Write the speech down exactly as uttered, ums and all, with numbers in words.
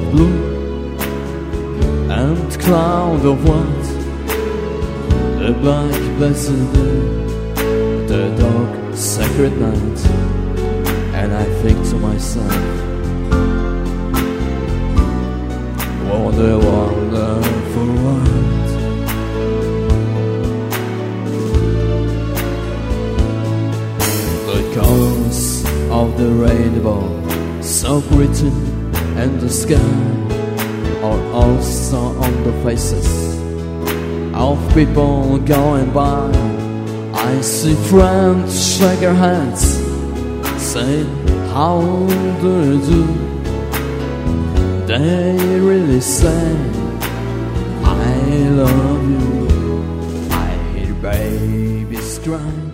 blue and cloud of white, the black blessed day, the dark sacred night. And I think to myself, what a wonderful world. The colors of the rainbow, so written in the sky, are also on the faces of people going by. I see friends shake their hands, say, how do you do? They really say, I love you. I hear babies cry.